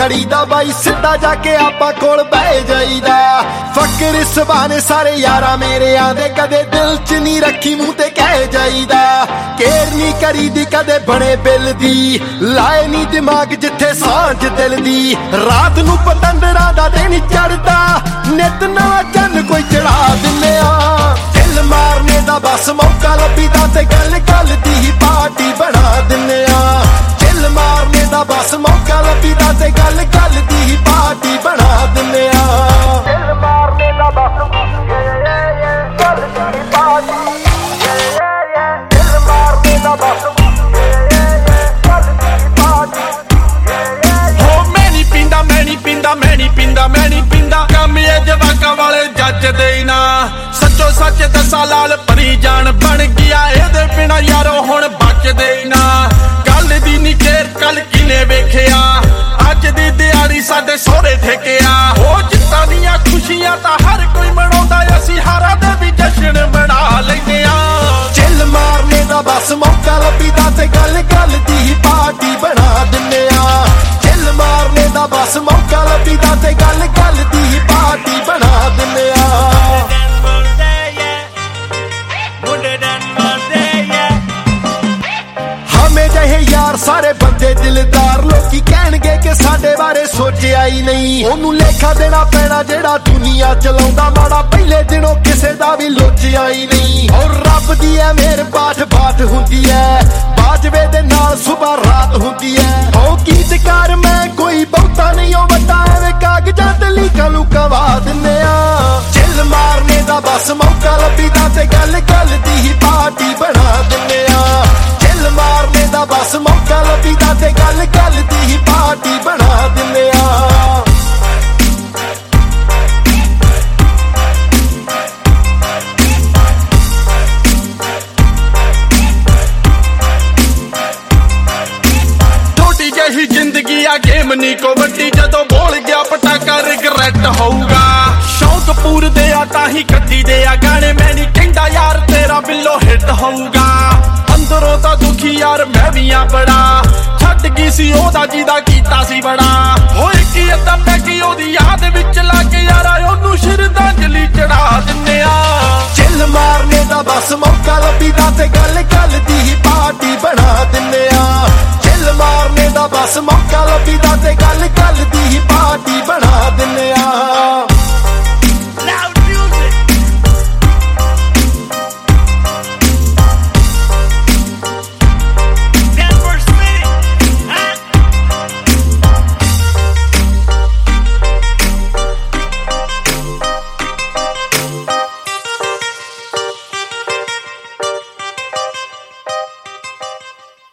ਖੜੀਦਾ ਬਾਈ ਸਿੱਧਾ ਜਾ ਕੇ ਆਪਾਂ ਕੋਲ ਬਹਿ ਜਾਈਦਾ ਫਕਰ ਇਸ ਬਹਾਨੇ ਸਾਰੇ ਯਾਰਾਂ ਮੇਰੇ ਆਂਦੇ ਕਦੇ ਦਿਲ ਚ ਨਹੀਂ ਰੱਖੀ ਮੂੰਹ ਤੇ ਕਹਿ ਜਾਈਦਾ ਕੇਰ ਨਹੀਂ ਕਰੀਦੀ ਕਦੇ ਬਣੇ ਬਿੱਲ ਦੀ ਲਾਏ ਨਹੀਂ ਦਿਮਾਗ ਜਿੱਥੇ ਸਾਂਝ ਦਿਲ ਦੀ ਰਾਤ ਨੂੰ ਪਤੰਦਰਾਂ ਦਾ ਦਿਨ ਚੜਦਾ ਨਿਤ ਨਵਾਂ ਚੰਨ ਕੋਈ ਚੜਾ ਦਿੰਨੇ ਆ ਦਿਲ ਮਾਰਨੇ ਦਾ ਬਸ ਮੌਕਾ ਲੱਭੀਦਾ ਤੇ ਗੱਲ ਗੱਲ ਦੀ ਹੀ ਪਾਰਟੀ ਬਣਾ ਦਿੰਨੇ ਆ ਦਿਲ ਮਾਰਨੇ ਦਾ ਬਸ ਮੌਕਾ ਲੱਭੀਦਾ ਤੇ ਗੱਲ ਗੱਲ ਦੀ ਹੀ ਪਾਰਟੀ ਬਣਾ ਦਿੰਨੇ ਆ ਦਿਲ ਮਾਰਨੇ ਦਾ ਬਸ ਗੱਲ ਦੀ ਪਾਰਟੀ ਦਿਲ ਮਾਰਨੇ ਦਾ ਬਸ ਗੱਲ ਦੀ ਪਾਰਟੀ ਹੋ ਮੈਂ ਨਹੀਂ ਪੀਂਦਾ ਕੰਮ ਇਹ ਜਵਾਕਾਂ ਵਾਲੇ ਜੱਜਦੇ ਹੀ ਨਾ ਸੱਚੋ ਸੱਚ ਦੱਸਾਂ ਲਾਲ ਭਰੀ ਜਾਨ ਬਣ ਗਿਆ ਇਹਦੇ ਬਿਨਾ ਯਾਰੋ ਹੁਣ ਬਚਦੇ ਹੀ ਨਾ ਕੱਲ ਦੀ ਨੀ ਖੇਰ ਕੱਲ ਕਿਨੇ ਵੇਖਿਆ ਅੱਜ ਦੀ ਦਿਹਾੜੀ ਸਾਡੇ ਸਹੁਰੇ ਠੇਕਿਆ ਉਹ ਜਿੱਤਾਂ ਦੀਆਂ ਖੁਸ਼ੀਆਂ ਤਾਂ ਹਰ ਕੋਈ ਮਨਾਉਂਦਾ ਅਸੀਂ ਹਾਰਾਂ ਦੇ ਵੀ ਜਸ਼ਨ ਮਨਾ ਲੈਂਦੇ ਆ ਚਿੱਲ ਮਾਰਨੇ ਦਾ ਬਸ ਮੌਕਾ ਲੱਭੀਦਾ ਤੇ ਗੱਲ ਗੱਲ ਦੀ ਹੀ ਪਾਰਟੀ ਬਣਾ ਦਿੰਨੇ ਆ ਚਿੱਲ ਮਾਰਨੇ ਦਾ ਬਸ ਮੌਕਾ ਲੱਭੀਦਾ ਤੇ ਗੱਲ ਗੱਲ ਦੀ ਹੀ ਪਾਰਟੀ ਬਣਾ ਦਿੰਨੇ ਆ ਹਮੇ ਜਿਹੇ ਯਾਰ ਸਾਰੇ ਬੰਦੇ ਦਿਲਦਾਰ ਲੋਕੀ ਕਹਿਣਗੇ ਕਿ ਸਾਡੇ ਬਾਰੇ ਸੋਚਿਆ ਹੀ ਨਹੀਂ ਉਹਨੂੰ ਲੇਖਾ ਦੇਣਾ ਪੈਣਾ ਜਿਹੜਾ ਦੁਨੀਆ ਚਲਾਉਂਦਾ ਮਾੜਾ ਪਹਿਲੇ ਦਿਨੋਂ ਕਿਸੇ ਦਾ ਵੀ ਲੋਚਿਆ ਹੀ ਨਹੀਂ ਔਰ ਰੱਬ ਦੀ ਐ ਮੇਰ ਬਾਤ ਹੁੰਦੀ ਐ ਬਾਜਵੇ ਦੇ ਨਾਲ ਸੁਬਹ ਰਾਤ ਹੁੰਦੀ ਐ ਉਹ ਗੀਤਕਾਰ ਮੈਂ ਕੋਈ ਬਹੁਤਾ ਨਹੀਂ ਉਹ ਵੱਡਾ ਐਵੇਂ ਕਾਗਜ਼ਾਂ ਤੇ ਲੀਕਾਂ ਲੂਕਾਂ ਵਾ ਦਿੰਨੇ ਆ ਚਿੱਲ ਮਾਰਨੇ ਦਾ ਬਸ ਮੌਕਾ ਲੱਭੀਦਾ ਤੇ ਗੱਲ ਗੱਲ ਦੀ ਹੀ ਪਾਰਟੀ ਬਣਾ ਦਿੰਨੇ ਆ ਚਿੱਲ ਮਾਰਨੇ ਦਾ ਬਸ ਮੌਕਾ ਲੱਭੀਦਾ ਤੇ ਗੱਲ ਗੱਲ ਦੀ ਹੀ ਪਾਰਟੀ ਬਣਾ ਦਿੰਨੇ ਆ ਛੋਟੀ ਜਿਹੀ ਜ਼ਿੰਦਗੀ ਆ ਗੇਮ ਨੀ ਕੋ ਵੱਡੀ ਜਦੋਂ ਬੋਲ ਗਿਆ ਪਟਾਕਾ ਰਿਗਰੈਟ ਹੋਊਗਾ ਸ਼ੌਕ ਪੂਰਦੇ ਆ ਤਾਂ ਹੀ ਕੱਢੀ ਦੇ ਆ ਗਾਣੇ ਮੈਂ ਨਹੀਂ ਕਹਿੰਦਾ ਯਾਰ ਤੇਰਾ ਬਿੱਲੋ ਹਿੱਟ ਹੋਊਗਾ ਅੰਦਰੋਂ ਤਾਂ ਦੁਖੀ ਯਾਰ ਮੈਂ ਵੀ ਆ ਬੜਾ ਛੱਡ ਗਈ ਸੀ ਉਹਦਾ ਜਿਹਦਾ ਕੀਤਾ ਸੀ ਬੜਾ ਹੋਏ ਕੀ ਅੱਧਾ